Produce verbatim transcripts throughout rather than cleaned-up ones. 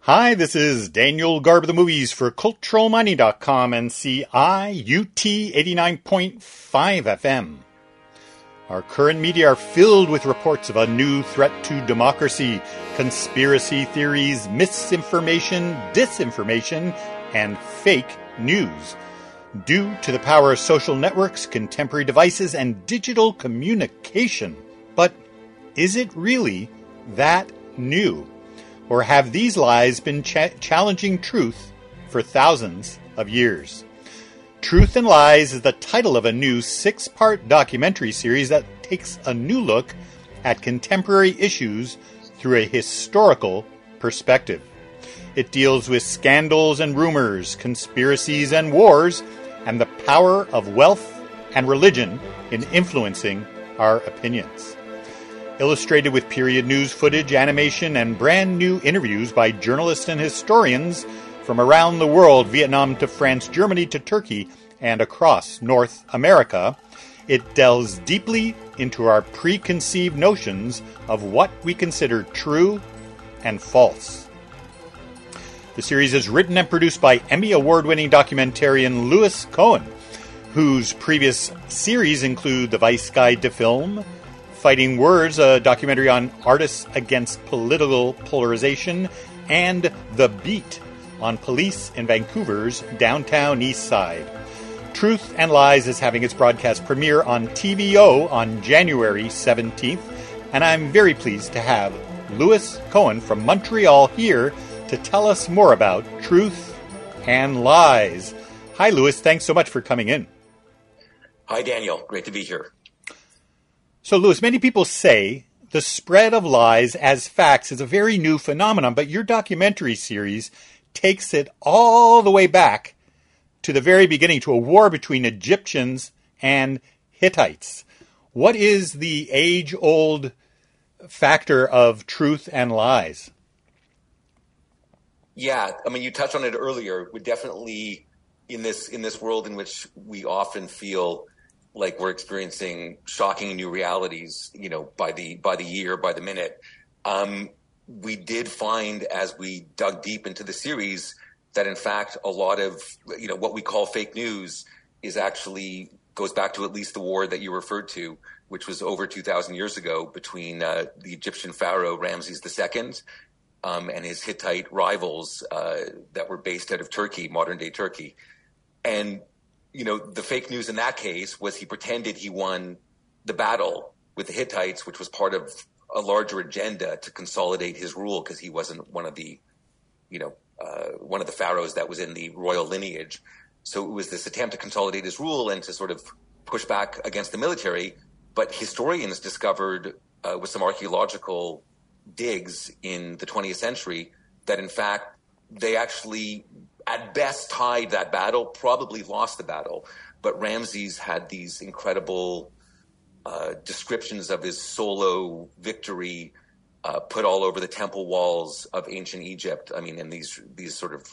Hi, this is Daniel Garb of the Movies for Cultural Mining dot com and C I U T eighty-nine point five F M. Our current media are filled with reports of a new threat to democracy, conspiracy theories, misinformation, disinformation, and fake news. Due to the power of social networks, contemporary devices, and digital communication. But is it really that new? Or have these lies been cha- challenging truth for thousands of years? Truth and Lies is the title of a new six-part documentary series that takes a new look at contemporary issues through a historical perspective. It deals with scandals and rumors, conspiracies and wars, and the power of wealth and religion in influencing our opinions. Illustrated with period news footage, animation, and brand new interviews by journalists and historians from around the world, Vietnam to France, Germany to Turkey, and across North America, it delves deeply into our preconceived notions of what we consider true and false. The series is written and produced by Emmy Award-winning documentarian Louis Cohen, whose previous series include The Vice Guide to Film, Fighting Words, a documentary on artists against political polarization, and The Beat on police in Vancouver's downtown east side. Truth and Lies is having its broadcast premiere on T V O on January seventeenth, and I'm very pleased to have Louis Cohen from Montreal here to tell us more about Truth and Lies. Hi, Louis. Thanks so much for coming in. Hi, Daniel. Great to be here. So, Louis, many people say the spread of lies as facts is a very new phenomenon, but your documentary series takes it all the way back to the very beginning, to a war between Egyptians and Hittites. What is the age-old factor of truth and lies? Yeah, I mean, you touched on it earlier. We're definitely in this in this world in which we often feel like we're experiencing shocking new realities, you know, by the by the year, by the minute. Um, we did find, as we dug deep into the series, that in fact a lot of, you know, what we call fake news is actually goes back to at least the war that you referred to, which was over two thousand years ago between uh, the Egyptian pharaoh Ramses the Second um, and his Hittite rivals uh, that were based out of Turkey, modern day Turkey. And you know, the fake news in that case was he pretended he won the battle with the Hittites, which was part of a larger agenda to consolidate his rule because he wasn't one of the, you know, uh, one of the pharaohs that was in the royal lineage. So it was this attempt to consolidate his rule and to sort of push back against the military. But historians discovered uh, with some archaeological digs in the twentieth century that in fact they actually at best tied that battle, probably lost the battle. But Ramses had these incredible uh, descriptions of his solo victory uh, put all over the temple walls of ancient Egypt. I mean, and these these sort of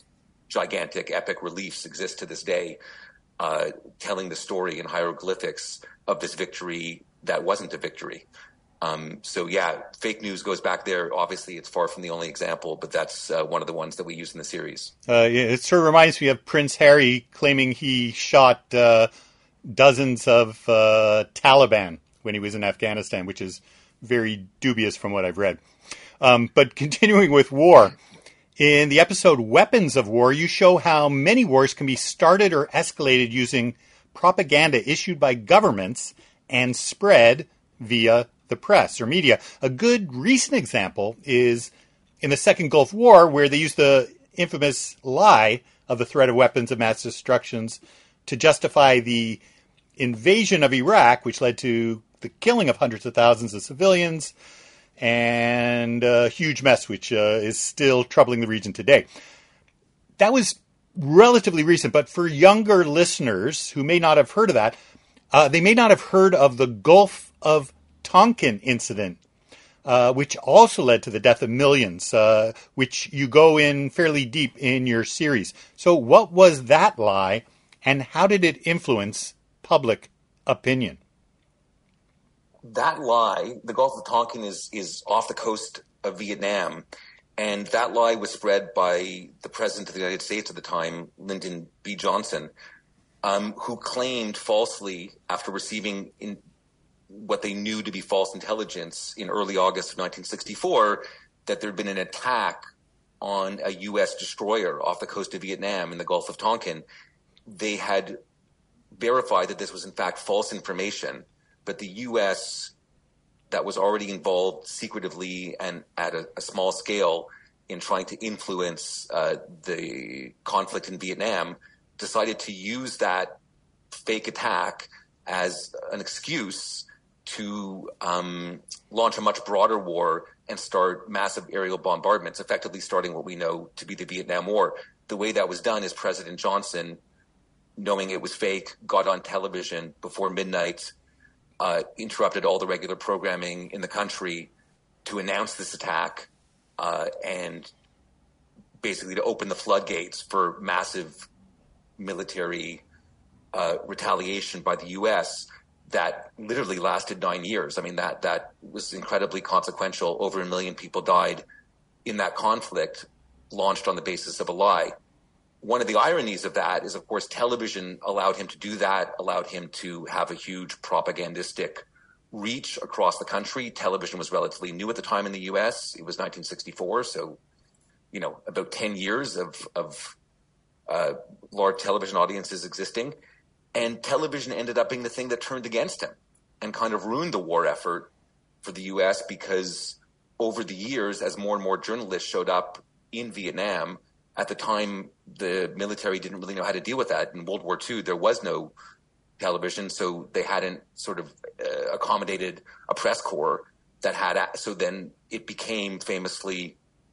gigantic epic reliefs exist to this day, uh, telling the story in hieroglyphics of this victory that wasn't a victory. Um, so yeah, fake news goes back there. Obviously, it's far from the only example, but that's uh, one of the ones that we use in the series. Uh, it sort of reminds me of Prince Harry claiming he shot uh, dozens of uh, Taliban when he was in Afghanistan, which is very dubious from what I've read. Um, but continuing with war, in the episode Weapons of War, you show how many wars can be started or escalated using propaganda issued by governments and spread via the press or media. A good recent example is in the Second Gulf War, where they used the infamous lie of the threat of weapons of mass destruction to justify the invasion of Iraq, which led to the killing of hundreds of thousands of civilians and a huge mess, which uh, is still troubling the region today. That was relatively recent, but for younger listeners who may not have heard of that, uh, they may not have heard of the Gulf of Tonkin incident, uh, which also led to the death of millions, uh, which you go in fairly deep in your series. So what was that lie, and how did it influence public opinion? That lie, the Gulf of Tonkin is is off the coast of Vietnam, And that lie was spread by the president of the United States at the time, Lyndon B. Johnson, um, who claimed falsely, after receiving in what they knew to be false intelligence in early August of nineteen sixty-four, that there had been an attack on a U S destroyer off the coast of Vietnam in the Gulf of Tonkin. They had verified that this was in fact false information, but the U S that was already involved secretively and at a, a small scale in trying to influence uh, the conflict in Vietnam, decided to use that fake attack as an excuse to um, launch a much broader war and start massive aerial bombardments, effectively starting what we know to be the Vietnam War. The way that was done is President Johnson, knowing it was fake, got on television before midnight, uh, interrupted all the regular programming in the country to announce this attack, uh, and basically to open the floodgates for massive military uh, retaliation by the U S that literally lasted nine years. I mean, that that was incredibly consequential. Over a million people died in that conflict, launched on the basis of a lie. One of the ironies of that is, of course, television allowed him to do that, allowed him to have a huge propagandistic reach across the country. Television was relatively new at the time in the U S. It was nineteen sixty-four, so, you know, about ten years of, of uh, large television audiences existing. And television ended up being the thing that turned against him and kind of ruined the war effort for the U S, because over the years, as more and more journalists showed up in Vietnam, at the time, the military didn't really know how to deal with that. In World War Two, there was no television, so they hadn't sort of uh, accommodated a press corps that had. So then it became famously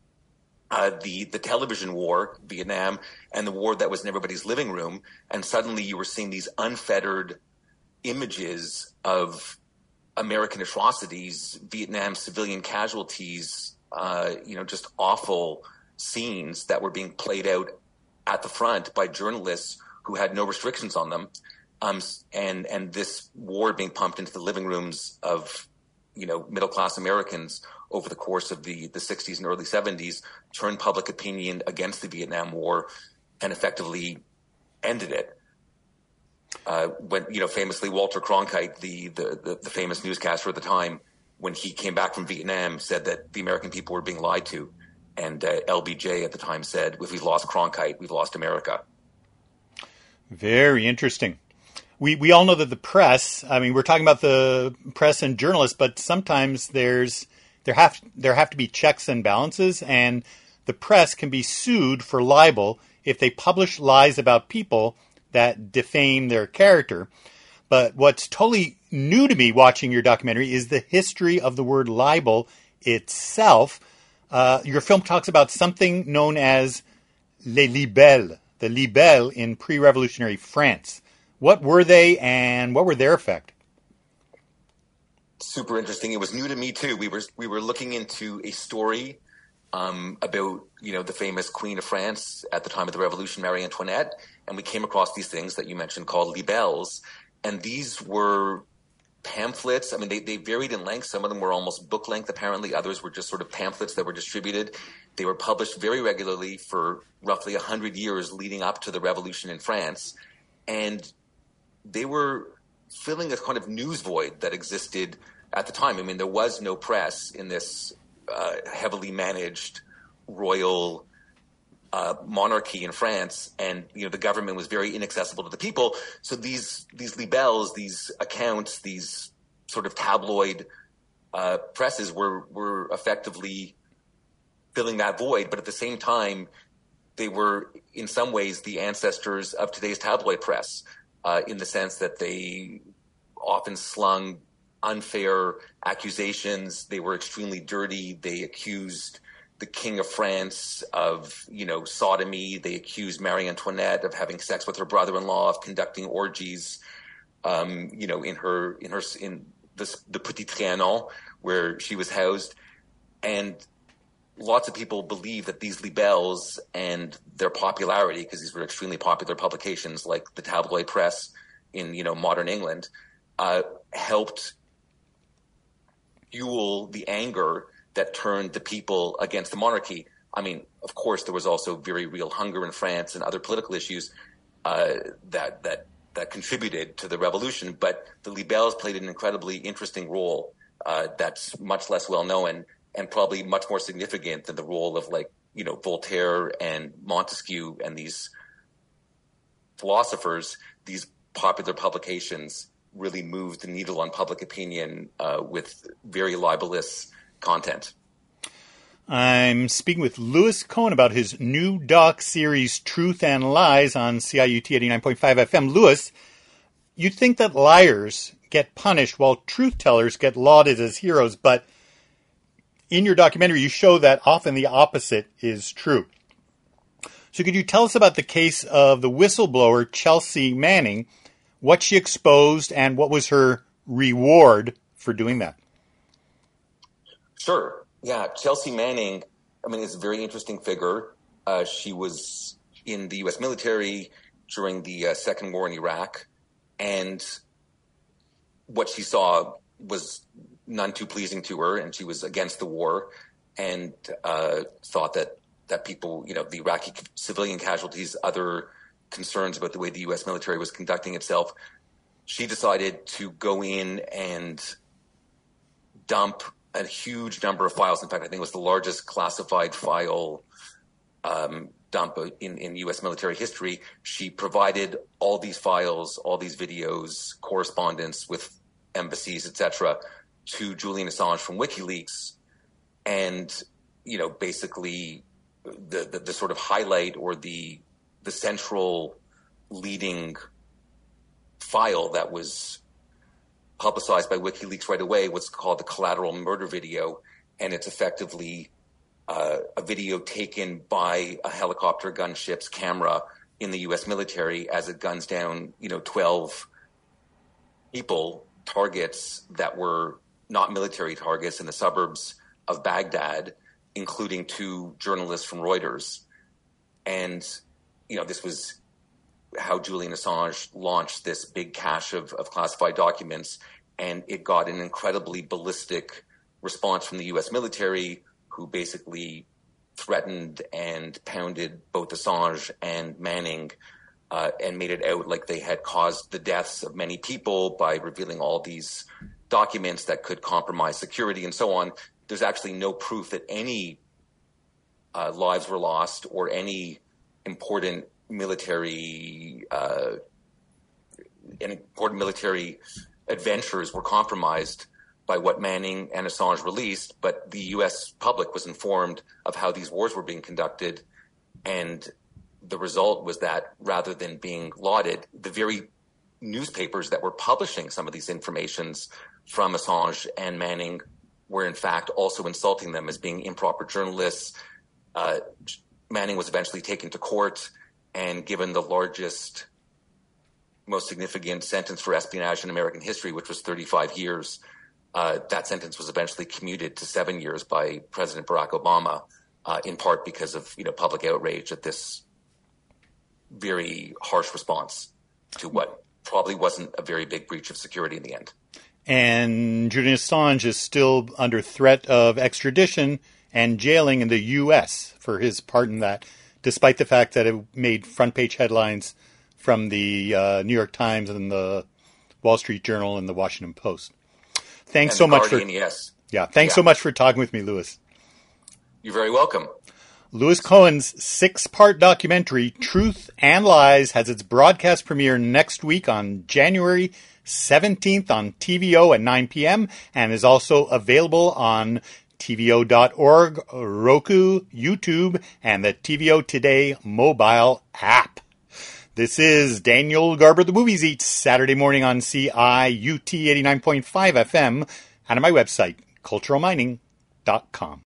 uh, the the television war, Vietnam, and the war that was in everybody's living room. And suddenly you were seeing these unfettered images of American atrocities, Vietnam civilian casualties, uh, you know, just awful scenes that were being played out at the front by journalists who had no restrictions on them, um, and and this war being pumped into the living rooms of, you know, middle class Americans over the course of the the sixties and early seventies turned public opinion against the Vietnam War and effectively ended it. Uh, when, you know, famously Walter Cronkite, the, the the the famous newscaster at the time, when he came back from Vietnam, said that the American people were being lied to. And uh, L B J at the time said, if we've lost Cronkite, we've lost America. Very interesting. We we all know that the press, I mean, we're talking about the press and journalists, but sometimes there's there have there have to be checks and balances, and the press can be sued for libel if they publish lies about people that defame their character. But what's totally new to me watching your documentary is the history of the word libel itself. Uh, your film talks about something known as les libelles, the libelles in pre-revolutionary France. What were they, and what were their effect? Super interesting. It was new to me too. We were we were looking into a story um, about, you know, the famous Queen of France at the time of the Revolution, Marie Antoinette, and we came across these things that you mentioned called libelles, and these were pamphlets. I mean, they, they varied in length. Some of them were almost book length, apparently. Others were just sort of pamphlets that were distributed. They were published very regularly for roughly one hundred years leading up to the revolution in France. And they were filling a kind of news void that existed at the time. I mean, there was no press in this uh, heavily managed royal Uh, monarchy in France, and you know the government was very inaccessible to the people. So these these libelles, these accounts, these sort of tabloid uh, presses were were effectively filling that void. But at the same time, they were in some ways the ancestors of today's tabloid press, uh, in the sense that they often slung unfair accusations. They were extremely dirty. They accused the King of France of, you know, sodomy. They accused Marie Antoinette of having sex with her brother-in-law, of conducting orgies, um, you know, in her, in her, in this, the Petit Trianon, where she was housed. And lots of people believe that these libelles and their popularity, because these were extremely popular publications like the tabloid press in, you know, modern England, uh, helped fuel the anger that turned the people against the monarchy. I mean, of course, there was also very real hunger in France and other political issues uh, that that that contributed to the revolution. But the Libelles played an incredibly interesting role uh, that's much less well known and probably much more significant than the role of, like, you know, Voltaire and Montesquieu and these philosophers. These popular publications really moved the needle on public opinion uh, with very libelous content. I'm speaking with Louis Cohen about his new doc series, Truth and Lies, on C I U T eighty-nine point five F M. Louis, you'd think that liars get punished while truth tellers get lauded as heroes, but in your documentary, you show that often the opposite is true. So could you tell us about the case of the whistleblower Chelsea Manning, what she exposed, and what was her reward for doing that? Sure. Yeah, Chelsea Manning, I mean, is a very interesting figure. Uh, she was in the U S military during the uh, Second War in Iraq, and what she saw was none too pleasing to her, and she was against the war and uh, thought that, that people, you know, the Iraqi civilian casualties, other concerns about the way the U S military was conducting itself. She decided to go in and dump a huge number of files. In fact, I think it was the largest classified file um, dump in, in U S military history. She provided all these files, all these videos, correspondence with embassies, et cetera, to Julian Assange from WikiLeaks. And, you know, basically the, the, the sort of highlight or the, the central leading file that was publicized by WikiLeaks right away was called the Collateral Murder video, and it's effectively uh, a video taken by a helicopter gunship's camera in the U S military as it guns down, you know, twelve people, targets that were not military targets in the suburbs of Baghdad, including two journalists from Reuters. And, you know, this was how Julian Assange launched this big cache of, of classified documents, and it got an incredibly ballistic response from the U S military, who basically threatened and pounded both Assange and Manning uh, and made it out like they had caused the deaths of many people by revealing all these documents that could compromise security and so on. There's actually no proof that any uh, lives were lost or any important military uh, and important military adventures were compromised by what Manning and Assange released, but the U S public was informed of how these wars were being conducted, and the result was that rather than being lauded, the very newspapers that were publishing some of these informations from Assange and Manning were in fact also insulting them as being improper journalists. Uh, Manning was eventually taken to court and given the largest, most significant sentence for espionage in American history, which was thirty-five years. Uh, that sentence was eventually commuted to seven years by President Barack Obama, uh, in part because of, you know, public outrage at this very harsh response to what probably wasn't a very big breach of security in the end. And Julian Assange is still under threat of extradition and jailing in the U S for his part in that, despite the fact that it made front-page headlines from the uh, New York Times and the Wall Street Journal and the Washington Post. Thanks and so much Guardian, for yes. Yeah, thanks yeah. so much for talking with me, Louis. You're very welcome. Louis Cohen's six-part documentary, Truth and Lies, has its broadcast premiere next week on January seventeenth on T V O at nine p.m. and is also available on T V O dot org, Roku, YouTube, and the T V O Today mobile app. This is Daniel Garber, The Movies Eat, Saturday morning on C I U T eighty-nine point five F M, and on my website, cultural mining dot com.